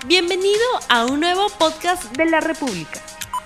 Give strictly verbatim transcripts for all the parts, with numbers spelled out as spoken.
Bienvenido a un nuevo podcast de la República.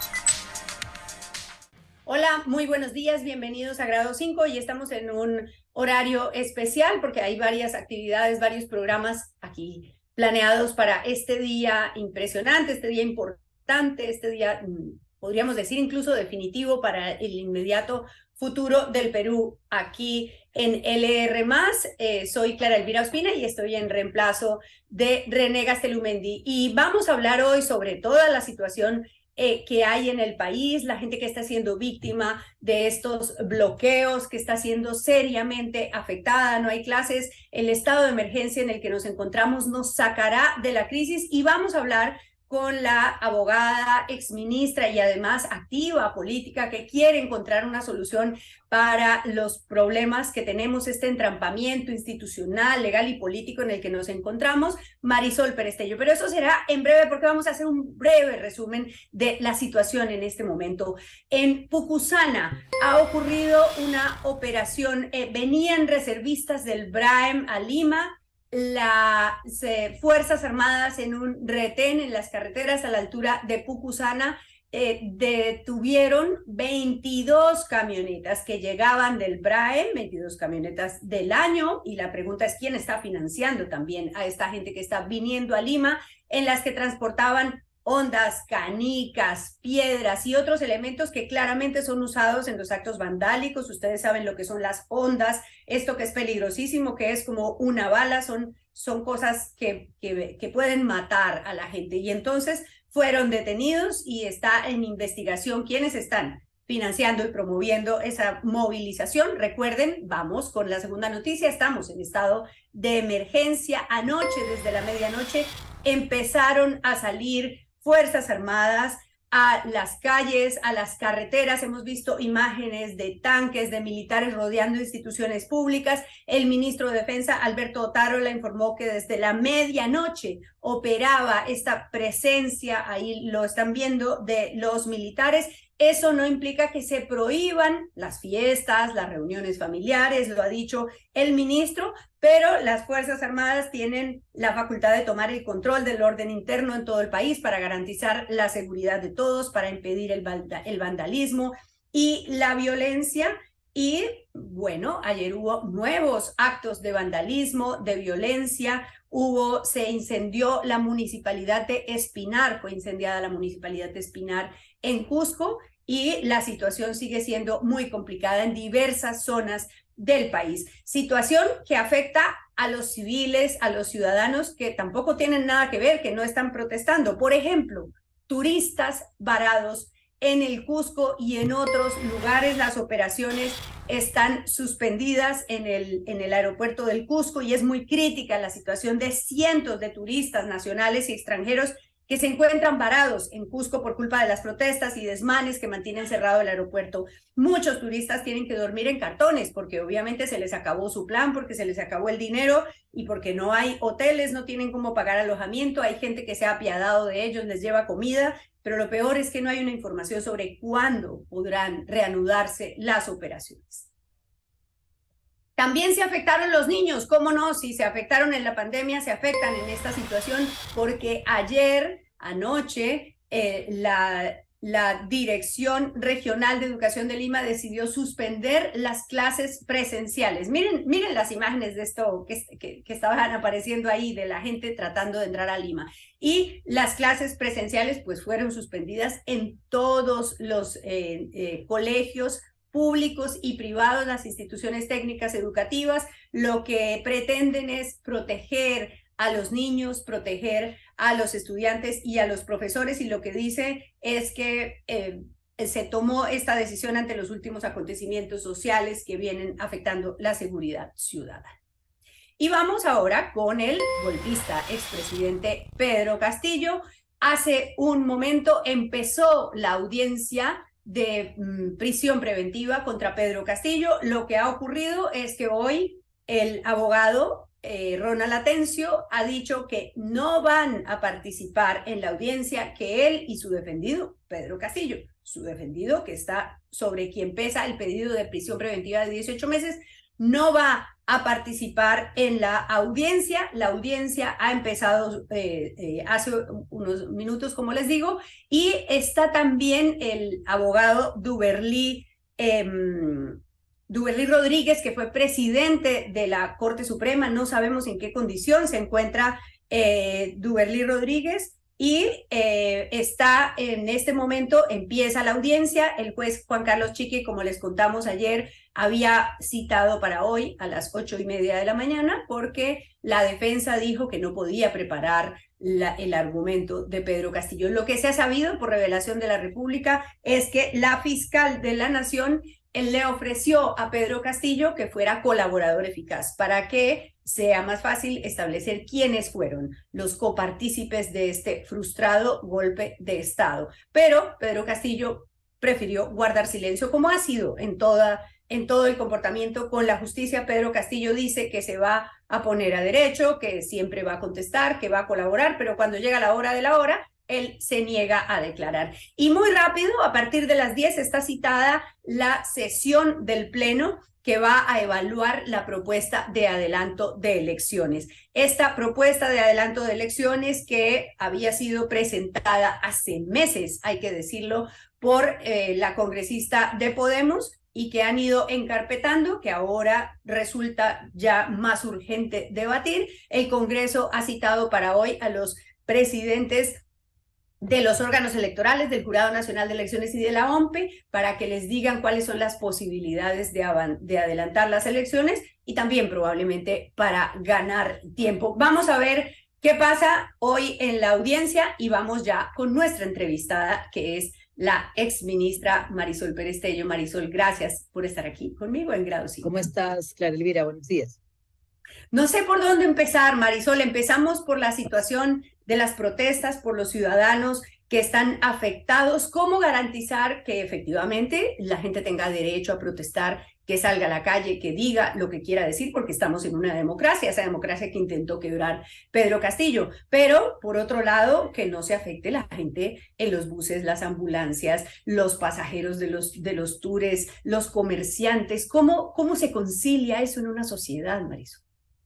Hola, muy buenos días, bienvenidos a Grado cinco y estamos en un horario especial porque hay varias actividades, varios programas aquí planeados para este día impresionante, este día importante, este día, podríamos decir incluso definitivo para el inmediato futuro del Perú aquí en L R más. Eh, soy Clara Elvira Ospina y estoy en reemplazo de René Gastelumendi y vamos a hablar hoy sobre toda la situación Eh, que hay en el país, la gente que está siendo víctima de estos bloqueos, que está siendo seriamente afectada, no hay clases, el estado de emergencia en el que nos encontramos nos sacará de la crisis y vamos a hablar con la abogada, exministra y además activa política que quiere encontrar una solución para los problemas que tenemos, este entrampamiento institucional, legal y político en el que nos encontramos, Marisol Perestello. Pero eso será en breve porque vamos a hacer un breve resumen de la situación en este momento. En Pucusana ha ocurrido una operación, eh, venían reservistas del B R A E M a Lima, las eh, Fuerzas Armadas en un retén en las carreteras a la altura de Pucusana eh, detuvieron veintidós camionetas que llegaban del B R A E M, veintidós camionetas del año, y la pregunta es quién está financiando también a esta gente que está viniendo a Lima, en las que transportaban hondas, canicas, piedras y otros elementos que claramente son usados en los actos vandálicos. Ustedes saben lo que son las hondas, esto que es peligrosísimo, que es como una bala, son, son cosas que, que, que pueden matar a la gente. Y entonces fueron detenidos y está en investigación quiénes están financiando y promoviendo esa movilización. Recuerden, vamos con la segunda noticia, estamos en estado de emergencia. Anoche, desde la medianoche, empezaron a salir Fuerzas Armadas a las calles, a las carreteras. Hemos visto imágenes de tanques, de militares rodeando instituciones públicas. El ministro de Defensa, Alberto Otárola, informó que desde la medianoche operaba esta presencia, ahí lo están viendo, de los militares. Eso no implica que se prohíban las fiestas, las reuniones familiares, lo ha dicho el ministro, pero las Fuerzas Armadas tienen la facultad de tomar el control del orden interno en todo el país para garantizar la seguridad de todos, para impedir el, el vandalismo y la violencia. Y bueno, ayer hubo nuevos actos de vandalismo, de violencia. Hubo, se incendió la municipalidad de Espinar, fue incendiada la municipalidad de Espinar en Cusco y la situación sigue siendo muy complicada en diversas zonas del país. Situación que afecta a los civiles, a los ciudadanos que tampoco tienen nada que ver, que no están protestando. Por ejemplo, turistas varados en el Cusco y en otros lugares. Las operaciones están suspendidas en el, en el aeropuerto del Cusco y es muy crítica la situación de cientos de turistas nacionales y extranjeros que se encuentran varados en Cusco por culpa de las protestas y desmanes que mantienen cerrado el aeropuerto. Muchos turistas tienen que dormir en cartones porque obviamente se les acabó su plan, porque se les acabó el dinero y porque no hay hoteles, no tienen cómo pagar alojamiento. Hay gente que se ha apiadado de ellos, les lleva comida, pero lo peor es que no hay una información sobre cuándo podrán reanudarse las operaciones. También se afectaron los niños, ¿cómo no? Si se afectaron en la pandemia, se afectan en esta situación, porque ayer, anoche, eh, la, la Dirección Regional de Educación de Lima decidió suspender las clases presenciales. Miren, miren las imágenes de esto que, que, que estaban apareciendo ahí, de la gente tratando de entrar a Lima. Y las clases presenciales pues fueron suspendidas en todos los eh, eh, colegios públicos y privados, las instituciones técnicas educativas. Lo que pretenden es proteger a los niños, proteger a los estudiantes y a los profesores, y lo que dice es que eh, se tomó esta decisión ante los últimos acontecimientos sociales que vienen afectando la seguridad ciudadana. Y vamos ahora con el golpista expresidente Pedro Castillo. Hace un momento empezó la audiencia de mm, prisión preventiva contra Pedro Castillo. Lo que ha ocurrido es que hoy el abogado eh, Ronald Atencio ha dicho que no van a participar en la audiencia, que él y su defendido, Pedro Castillo, su defendido que está sobre quien pesa el pedido de prisión preventiva de dieciocho meses, no va a participar en la audiencia. La audiencia ha empezado eh, eh, hace unos minutos, como les digo, y está también el abogado Duberly, eh, Duberly Rodríguez, que fue presidente de la Corte Suprema. No sabemos en qué condición se encuentra eh, Duberly Rodríguez, y eh, está en este momento, empieza la audiencia. El juez Juan Carlos Chiqui, como les contamos ayer, había citado para hoy a las ocho y media de la mañana porque la defensa dijo que no podía preparar la, el argumento de Pedro Castillo. Lo que se ha sabido por revelación de la República es que la fiscal de la Nación él le ofreció a Pedro Castillo que fuera colaborador eficaz para que sea más fácil establecer quiénes fueron los copartícipes de este frustrado golpe de Estado. Pero Pedro Castillo prefirió guardar silencio, como ha sido en, toda, en todo el comportamiento con la justicia. Pedro Castillo dice que se va a poner a derecho, que siempre va a contestar, que va a colaborar, pero cuando llega la hora de la hora, él se niega a declarar. Y muy rápido, a partir de las diez, está citada la sesión del Pleno que va a evaluar la propuesta de adelanto de elecciones. Esta propuesta de adelanto de elecciones, que había sido presentada hace meses, hay que decirlo, por eh, la congresista de Podemos, y que han ido encarpetando, que ahora resulta ya más urgente debatir. El Congreso ha citado para hoy a los presidentes de los órganos electorales, del Jurado Nacional de Elecciones y de la O M P E, para que les digan cuáles son las posibilidades de, de adelantar las elecciones y también probablemente para ganar tiempo. Vamos a ver qué pasa hoy en la audiencia y vamos ya con nuestra entrevistada, que es la exministra Marisol Pérez Tello. Marisol, gracias por estar aquí conmigo en Grado cinco. ¿Cómo estás, Clara Elvira? Buenos días. No sé por dónde empezar, Marisol. Empezamos por la situación de las protestas, por los ciudadanos que están afectados. ¿Cómo garantizar que efectivamente la gente tenga derecho a protestar, que salga a la calle, que diga lo que quiera decir? Porque estamos en una democracia, esa democracia que intentó quebrar Pedro Castillo. Pero, por otro lado, que no se afecte la gente en los buses, las ambulancias, los pasajeros de los, de los tours, los comerciantes. ¿Cómo, cómo se concilia eso en una sociedad, Marisol?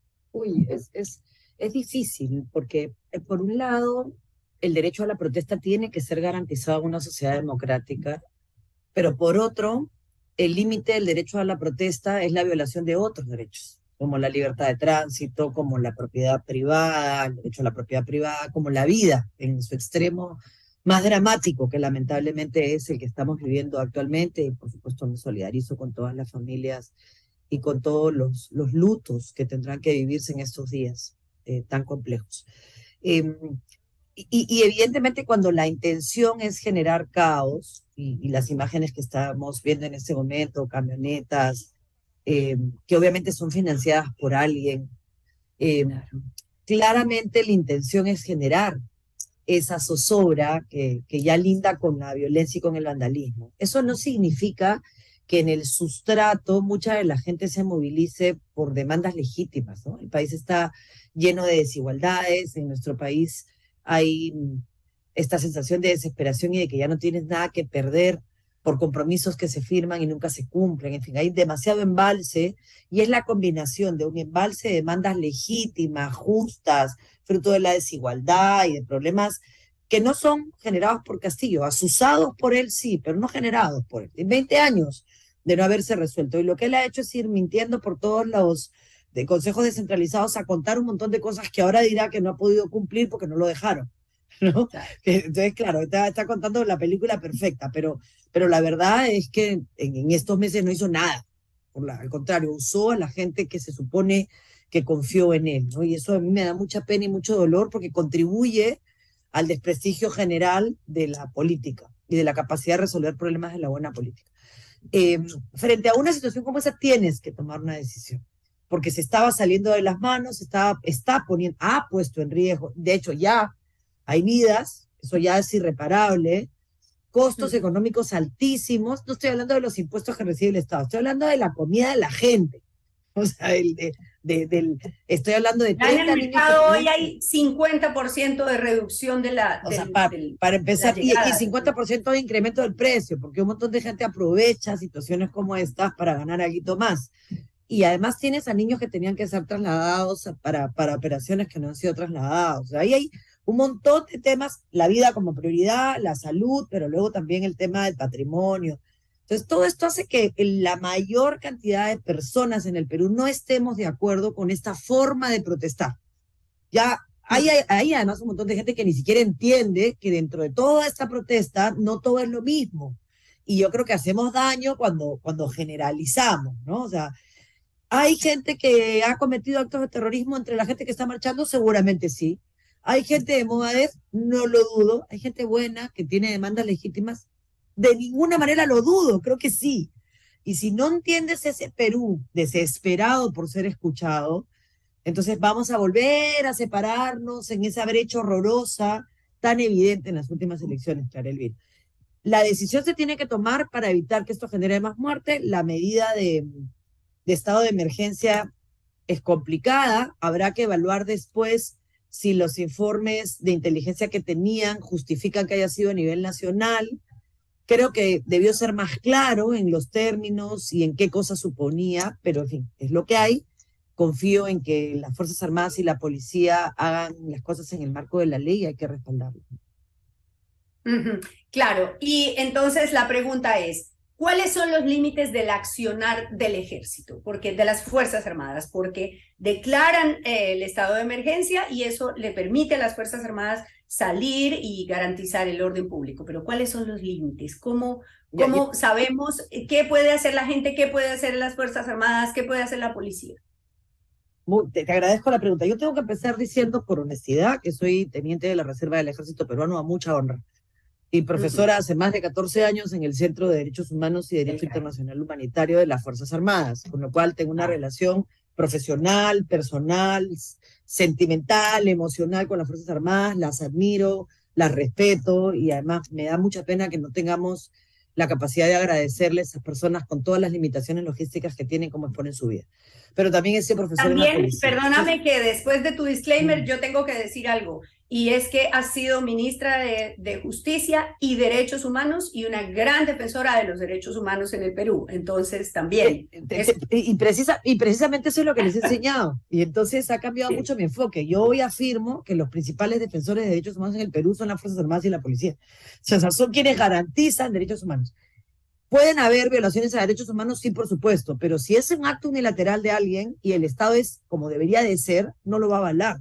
Uy, es, es, es difícil porque, eh, por un lado, el derecho a la protesta tiene que ser garantizado en una sociedad democrática, pero por otro, el límite del derecho a la protesta es la violación de otros derechos, como la libertad de tránsito, como la propiedad privada, el derecho a la propiedad privada, como la vida en su extremo más dramático, que lamentablemente es el que estamos viviendo actualmente. Y por supuesto me solidarizo con todas las familias y con todos los, los lutos que tendrán que vivirse en estos días eh, tan complejos. Eh, y, y evidentemente cuando la intención es generar caos, y, y las imágenes que estamos viendo en este momento, camionetas, eh, que obviamente son financiadas por alguien, eh, claro. Claramente la intención es generar esa zozobra que, que ya linda con la violencia y con el vandalismo. Eso no significa que en el sustrato mucha de la gente se movilice por demandas legítimas, ¿no? El país está lleno de desigualdades, en nuestro país hay esta sensación de desesperación y de que ya no tienes nada que perder por compromisos que se firman y nunca se cumplen. En fin, hay demasiado embalse y es la combinación de un embalse de demandas legítimas, justas, fruto de la desigualdad y de problemas que no son generados por Castillo, asusados por él sí, pero no generados por él. En veinte años de no haberse resuelto. Y lo que él ha hecho es ir mintiendo por todos los de consejos descentralizados a contar un montón de cosas que ahora dirá que no ha podido cumplir porque no lo dejaron, ¿no? Entonces, claro, está, está contando la película perfecta, pero, pero la verdad es que en, en estos meses no hizo nada. Por la, al contrario, usó a la gente que se supone que confió en él, ¿no? Y eso a mí me da mucha pena y mucho dolor porque contribuye al desprestigio general de la política y de la capacidad de resolver problemas de la buena política. Eh, frente a una situación como esa tienes que tomar una decisión, porque se estaba saliendo de las manos, estaba, está poniendo, ha puesto en riesgo, de hecho ya hay vidas, eso ya es irreparable, costos económicos altísimos. No estoy hablando de los impuestos que recibe el Estado, estoy hablando de la comida de la gente. O sea, el, de, de, del, estoy hablando de... En el mercado hoy hay cincuenta por ciento de reducción de la... O del, sea, para, del, para empezar, y, llegada, y cincuenta por ciento de incremento del precio, porque un montón de gente aprovecha situaciones como estas para ganar algo más. y además tienes a niños que tenían que ser trasladados para, para operaciones que no han sido trasladados. O sea, ahí hay un montón de temas, la vida como prioridad, la salud, pero luego también el tema del patrimonio. Entonces, todo esto hace que la mayor cantidad de personas en el Perú no estemos de acuerdo con esta forma de protestar. Ya hay, hay, hay además un montón de gente que ni siquiera entiende que dentro de toda esta protesta no todo es lo mismo. Y yo creo que hacemos daño cuando, cuando generalizamos, ¿no? O sea, ¿hay gente que ha cometido actos de terrorismo entre la gente que está marchando? Seguramente sí. ¿Hay gente de Movadef? No lo dudo. ¿Hay gente buena que tiene demandas legítimas? De ninguna manera lo dudo, creo que sí. Y si no entiendes ese Perú desesperado por ser escuchado, entonces vamos a volver a separarnos en esa brecha horrorosa tan evidente en las últimas elecciones, Clara Elvira. La decisión se tiene que tomar para evitar que esto genere más muerte. La medida de, de estado de emergencia es complicada. Habrá que evaluar después si los informes de inteligencia que tenían justifican que haya sido a nivel nacional. Creo que debió ser más claro en los términos y en qué cosa suponía, pero en fin, es lo que hay. Confío en que las Fuerzas Armadas y la policía hagan las cosas en el marco de la ley y hay que respaldarlo. Uh-huh. Claro, y entonces la pregunta es, ¿cuáles son los límites del accionar del ejército? Porque de las Fuerzas Armadas, porque declaran eh, el estado de emergencia y eso le permite a las Fuerzas Armadas salir y garantizar el orden público. Pero ¿cuáles son los límites? ¿Cómo, cómo sabemos qué puede hacer la gente, qué puede hacer las Fuerzas Armadas, qué puede hacer la policía? Te, te agradezco la pregunta. Yo tengo que empezar diciendo por honestidad que soy teniente de la Reserva del Ejército Peruano a mucha honra y profesora hace más de catorce años en el Centro de Derechos Humanos y Derecho Internacional Humanitario de las Fuerzas Armadas, con lo cual tengo una relación profesional, personal, sentimental, emocional con las Fuerzas Armadas, las admiro, las respeto y además me da mucha pena que no tengamos la capacidad de agradecerles a esas personas con todas las limitaciones logísticas que tienen como exponen su vida. Pero también he sido profesor también, en la policía. Perdóname Entonces, que después de tu disclaimer yo tengo que decir algo, y es que has sido ministra de, de Justicia y Derechos Humanos y una gran defensora de los derechos humanos en el Perú, entonces también. Es... Y, precisa, y precisamente eso es lo que les he enseñado, y entonces ha cambiado sí. mucho mi enfoque. Yo hoy afirmo que los principales defensores de derechos humanos en el Perú son las Fuerzas Armadas y la policía. O sea, son quienes garantizan derechos humanos. ¿Pueden haber violaciones a derechos humanos? Sí, por supuesto, pero si es un acto unilateral de alguien y el Estado es como debería de ser, no lo va a avalar.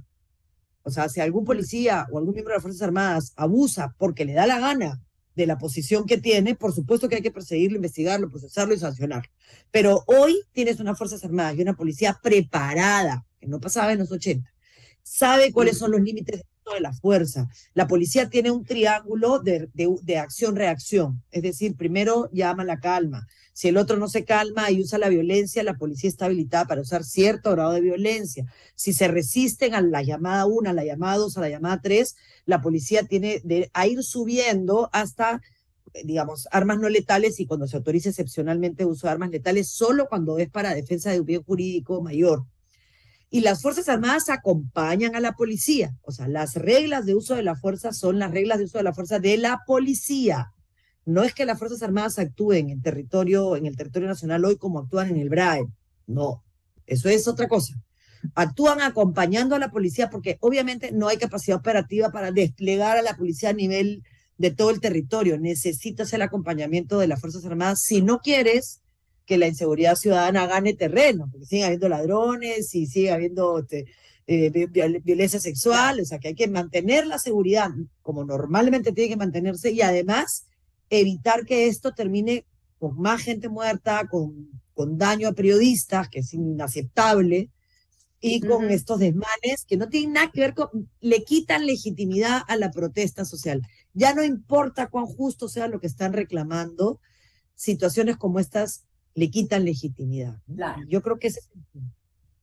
O sea, si algún policía o algún miembro de las Fuerzas Armadas abusa porque le da la gana de la posición que tiene, por supuesto que hay que perseguirlo, investigarlo, procesarlo y sancionarlo. Pero hoy tienes unas Fuerzas Armadas y una policía preparada, que no pasaba en los ochenta, sabe cuáles son los límites de la fuerza. La policía tiene un triángulo de, de, de acción-reacción, es decir, primero llama la calma. Si el otro no se calma y usa la violencia, la policía está habilitada para usar cierto grado de violencia. Si se resisten a la llamada uno, a la llamada dos, a la llamada tres, la policía tiene de, a ir subiendo hasta, digamos, armas no letales y cuando se autoriza excepcionalmente uso de armas letales, solo cuando es para defensa de un bien jurídico mayor. Y las Fuerzas Armadas acompañan a la policía. O sea, las reglas de uso de la fuerza son las reglas de uso de la fuerza de la policía. No es que las Fuerzas Armadas actúen en territorio, en el territorio nacional hoy como actúan en el B R A E. No, eso es otra cosa. Actúan acompañando a la policía porque obviamente no hay capacidad operativa para desplegar a la policía a nivel de todo el territorio. Necesitas el acompañamiento de las Fuerzas Armadas si no quieres que la inseguridad ciudadana gane terreno, porque siguen habiendo ladrones y sigue habiendo este, eh, violencia sexual, o sea que hay que mantener la seguridad como normalmente tiene que mantenerse y además evitar que esto termine con más gente muerta, con, con daño a periodistas, que es inaceptable, y con uh-huh. estos desmanes que no tienen nada que ver con, le quitan legitimidad a la protesta social. Ya no importa cuán justo sea lo que están reclamando, situaciones como estas le quitan legitimidad. Claro. Yo creo que ese es el punto.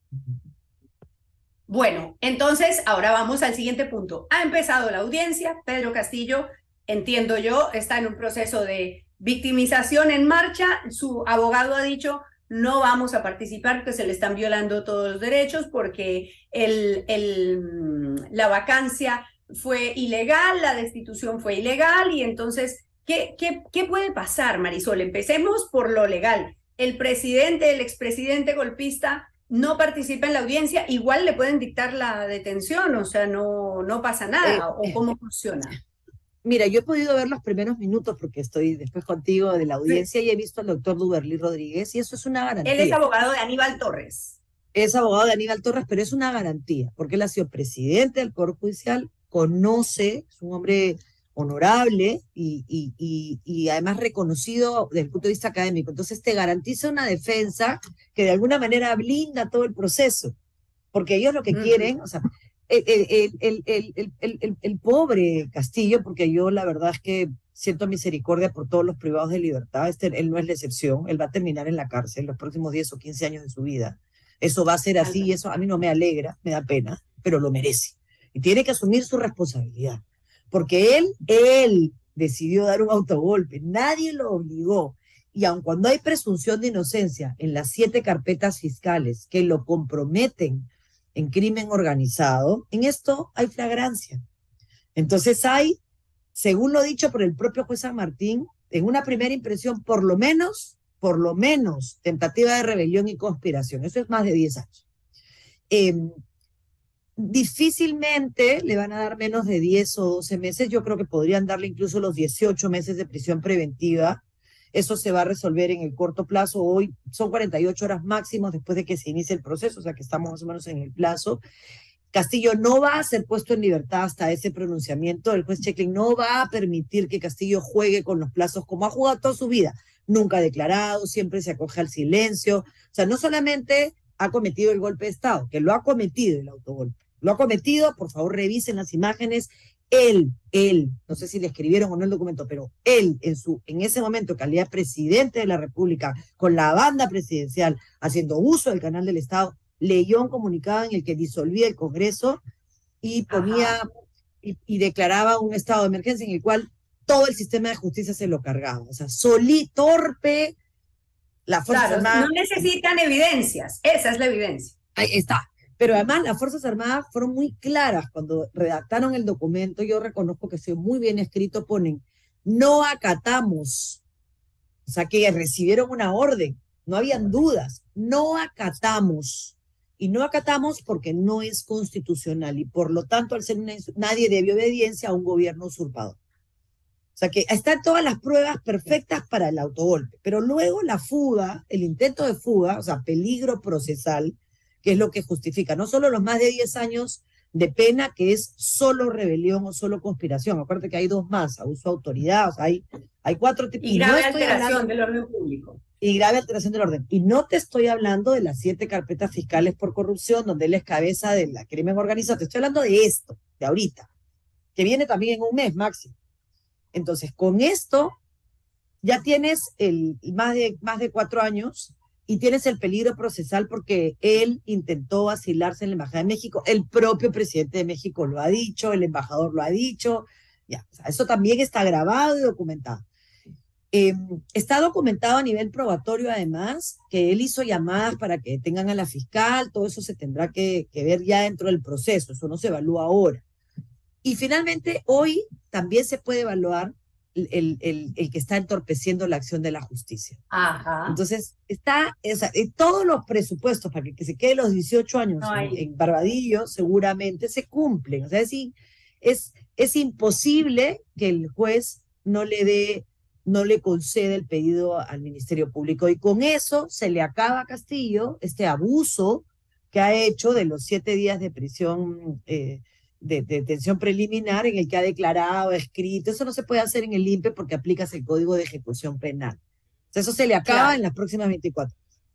Bueno, entonces ahora vamos al siguiente punto. Ha empezado la audiencia, Pedro Castillo, entiendo yo, está en un proceso de victimización en marcha, su abogado ha dicho no vamos a participar porque se le están violando todos los derechos porque el, el, la vacancia fue ilegal, la destitución fue ilegal y entonces, ¿qué, qué, qué puede pasar, Marisol? Empecemos por lo legal. el presidente, el expresidente golpista no participa en la audiencia, igual le pueden dictar la detención, o sea, no, no pasa nada, eh, ¿o cómo funciona? Mira, yo he podido ver los primeros minutos porque estoy después contigo de la audiencia, sí, y he visto al doctor Duberly Rodríguez, y eso es una garantía. Él es abogado de Aníbal Torres. Es abogado de Aníbal Torres, pero es una garantía, porque él ha sido presidente del Poder Judicial, conoce, es un hombre honorable y, y, y, y además reconocido desde el punto de vista académico. Entonces te garantiza una defensa que de alguna manera blinda todo el proceso, porque ellos lo que uh-huh. quieren, o sea, el, el, el, el, el, el, el, el pobre Castillo, porque yo la verdad es que siento misericordia por todos los privados de libertad, este, él no es la excepción, él va a terminar en la cárcel los próximos diez o quince años de su vida. Eso va a ser así y eso a mí no me alegra, me da pena, pero lo merece. Y tiene que asumir su responsabilidad. Porque él, él decidió dar un autogolpe, nadie lo obligó. Y aun cuando hay presunción de inocencia en las siete carpetas fiscales que lo comprometen en crimen organizado, en esto hay flagrancia. Entonces hay, según lo dicho por el propio juez San Martín, en una primera impresión, por lo menos, por lo menos, tentativa de rebelión y conspiración. Eso es más de diez años. Eh, Difícilmente le van a dar menos de diez o doce meses, yo creo que podrían darle incluso los dieciocho meses de prisión preventiva. Eso se va a resolver en el corto plazo. Hoy son cuarenta y ocho horas máximos después de que se inicie el proceso, o sea que estamos más o menos en el plazo. Castillo no va a ser puesto en libertad hasta ese pronunciamiento. El juez Checklin no va a permitir que Castillo juegue con los plazos como ha jugado toda su vida. Nunca ha declarado, siempre se acoge al silencio. O sea, no solamente ha cometido el golpe de Estado, que lo ha cometido el autogolpe. Lo ha cometido, por favor revisen las imágenes, él, él, no sé si le escribieron o no el documento, pero él en, su, en ese momento, calidad de presidente de la República, con la banda presidencial, haciendo uso del canal del Estado, leyó un comunicado en el que disolvía el Congreso y ponía y, y declaraba un estado de emergencia en el cual todo el sistema de justicia se lo cargaba. O sea, solí, torpe, la Fuerza Claro, Armada. No necesitan evidencias, esa es la evidencia. Ahí está. Pero además las Fuerzas Armadas fueron muy claras cuando redactaron el documento. Yo reconozco que fue muy bien escrito, ponen, no acatamos, o sea que recibieron una orden, no habían dudas, no acatamos. Y no acatamos porque no es constitucional y por lo tanto al ser una, nadie debió obediencia a un gobierno usurpador. O sea que están todas las pruebas perfectas para el autogolpe, pero luego la fuga, el intento de fuga, o sea, peligro procesal, que es lo que justifica no solo los más de diez años de pena, que es solo rebelión o solo conspiración. Acuérdate que hay dos más, abuso de autoridad, o sea, hay, hay cuatro tipos. Y grave no alteración del orden público. Y grave alteración del orden. Y no te estoy hablando de las siete carpetas fiscales por corrupción, donde él es cabeza del crimen organizado. Te estoy hablando de esto, de ahorita, que viene también en un mes máximo. Entonces, con esto ya tienes el más de, más de cuatro años y tienes el peligro procesal porque él intentó asilarse en la Embajada de México. El propio presidente de México lo ha dicho, el embajador lo ha dicho. Ya, o sea, eso también está grabado y documentado. Eh, está documentado a nivel probatorio, además, que él hizo llamadas para que detengan a la fiscal. Todo eso se tendrá que, que ver ya dentro del proceso. Eso no se evalúa ahora. Y finalmente, hoy también se puede evaluar El, el, el que está entorpeciendo la acción de la justicia. Ajá. Entonces, está esa, todos los presupuestos para que, que se quede los dieciocho años no en, en Barbadillo seguramente se cumplen. O sea, es, es, es imposible que el juez no le dé, no le conceda el pedido al Ministerio Público. Y con eso se le acaba a Castillo este abuso que ha hecho de los siete días de prisión eh, de, de detención preliminar en el que ha declarado, escrito. Eso no se puede hacer en el I N P E porque aplicas el Código de Ejecución Penal. O sea, eso se le acaba claro. en las próximas veinticuatro.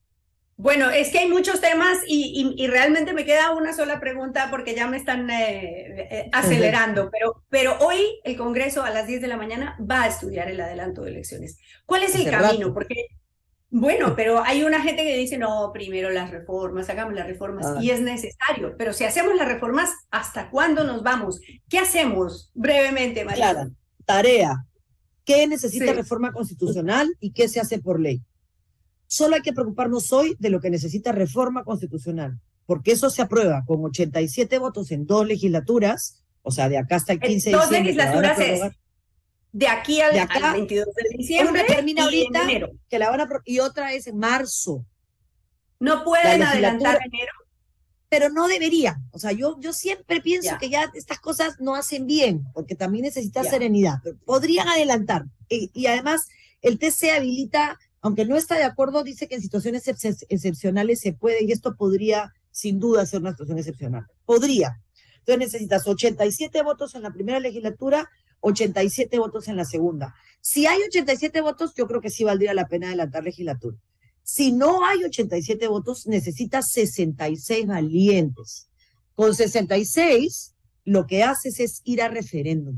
Bueno, es que hay muchos temas y, y, y realmente me queda una sola pregunta porque ya me están eh, eh, acelerando, pero, pero hoy el Congreso a las diez de la mañana va a estudiar el adelanto de elecciones. ¿Cuál es el Hace camino? Rato. Porque, bueno, pero hay una gente que dice, no, primero las reformas, hagamos las reformas, ah. y es necesario, pero si hacemos las reformas, ¿hasta cuándo nos vamos? ¿Qué hacemos? Brevemente, María. Claro, tarea. ¿Qué necesita sí. reforma constitucional y qué se hace por ley? Solo hay que preocuparnos hoy de lo que necesita reforma constitucional, porque eso se aprueba con ochenta y siete votos en dos legislaturas, o sea, de acá hasta el quince de dos diciembre. Dos legislaturas es. de aquí al, de acá, al veintidós de diciembre una termina ahorita, en enero. Que la van a, y otra es en marzo. No pueden adelantar enero. Pero no debería. O sea, yo, yo siempre pienso Ya. que ya estas cosas no hacen bien, porque también necesita Ya. serenidad. Pero podrían adelantar. Y, y además, el T C habilita, aunque no está de acuerdo, dice que en situaciones ex excepcionales se puede, y esto podría, sin duda, ser una situación excepcional. Podría. Entonces necesitas ochenta y siete votos en la primera legislatura, ochenta y siete votos en la segunda. Si hay ochenta y siete votos, yo creo que sí valdría la pena adelantar legislatura. Si no hay ochenta y siete votos, necesitas sesenta y seis valientes. Con sesenta y seis, lo que haces es ir a referéndum.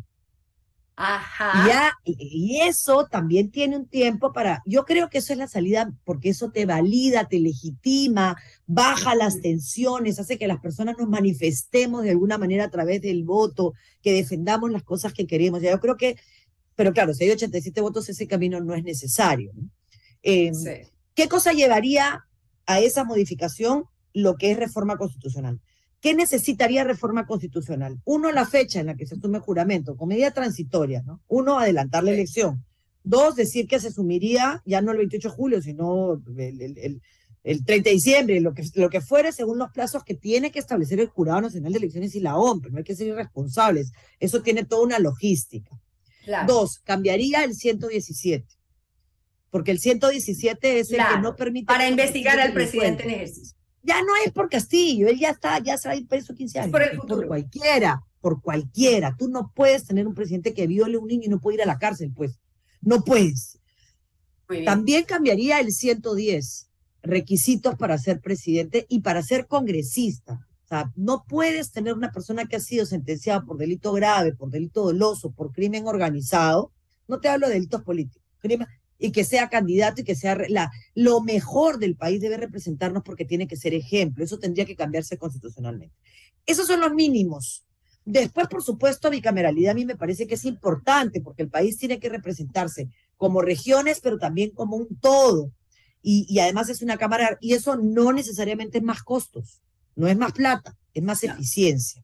Ajá. Ya, y, y eso también tiene un tiempo para, yo creo que eso es la salida, porque eso te valida, te legitima, baja las tensiones, hace que las personas nos manifestemos de alguna manera a través del voto, que defendamos las cosas que queremos. Ya, yo creo que, pero claro, si hay ochenta y siete votos, ese camino no es necesario, ¿no? Eh, Sí. ¿Qué cosa llevaría a esa modificación? Lo que es reforma constitucional. ¿Qué necesitaría reforma constitucional? Uno, la fecha en la que se asume juramento, con medida transitoria, ¿no? Uno, adelantar la elección. Dos, decir que se asumiría ya no el veintiocho de julio, sino el, el, el, el treinta de diciembre, lo que, lo que fuere según los plazos que tiene que establecer el Jurado Nacional de Elecciones y la O M P. No hay que ser irresponsables. Eso tiene toda una logística. Claro. Dos, cambiaría el ciento diecisiete. Porque el ciento diecisiete es el Claro, que no permite... para investigar al presidente en ejercicio. Ya no es por Castillo, él ya está, ya se va a ir preso quince años. Es por el Es futuro. por cualquiera, por cualquiera. Tú no puedes tener un presidente que viole a un niño y no puede ir a la cárcel, pues. No puedes. Muy bien. También cambiaría el ciento diez, requisitos para ser presidente y para ser congresista. O sea, no puedes tener una persona que ha sido sentenciada por delito grave, por delito doloso, por crimen organizado. No te hablo de delitos políticos. Crimen, y que sea candidato y que sea la, lo mejor del país, debe representarnos porque tiene que ser ejemplo. Eso tendría que cambiarse constitucionalmente. Esos son los mínimos. Después, por supuesto, bicameralidad a mí me parece que es importante porque el país tiene que representarse como regiones, pero también como un todo. Y, y además es una cámara, y eso no necesariamente es más costos, no es más plata, es más No. eficiencia.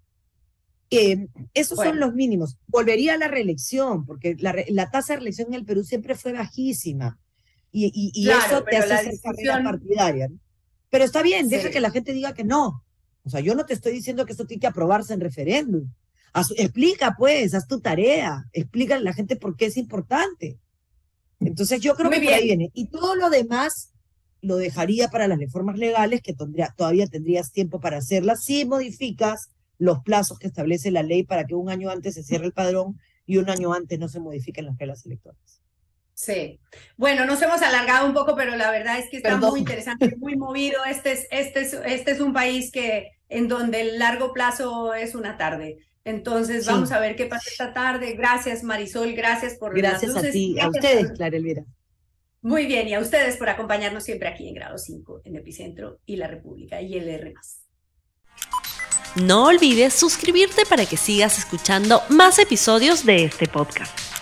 Eh, esos Bueno. son los mínimos. Volvería a la reelección, porque la, re, la tasa de reelección en el Perú siempre fue bajísima. Y, y, y Claro, eso te pero hace la hacer discusión- carrera partidaria, ¿no? Pero está bien, Sí. deja que la gente diga que no. O sea, yo no te estoy diciendo que esto tiene que aprobarse en referéndum. Haz, explica, pues, haz tu tarea. Explícale a la gente por qué es importante. Entonces yo creo Muy que por ahí bien. viene. Y todo lo demás lo dejaría para las reformas legales, que tendría, todavía tendrías tiempo para hacerlas, si modificas los plazos que establece la ley para que un año antes se cierre el padrón y un año antes no se modifiquen las reglas electorales. Sí. Bueno, nos hemos alargado un poco, pero la verdad es que está Perdón. muy interesante, muy movido. Este es, este es, este es un país que, en donde el largo plazo es una tarde. Entonces, Sí. vamos a ver qué pasa esta tarde. Gracias, Marisol. Gracias por Gracias las a luces. ti, a Gracias ustedes, por- Clara Elvira. Muy bien, y a ustedes por acompañarnos siempre aquí en Grado cinco, en Epicentro y La República y el R más. No olvides suscribirte para que sigas escuchando más episodios de este podcast.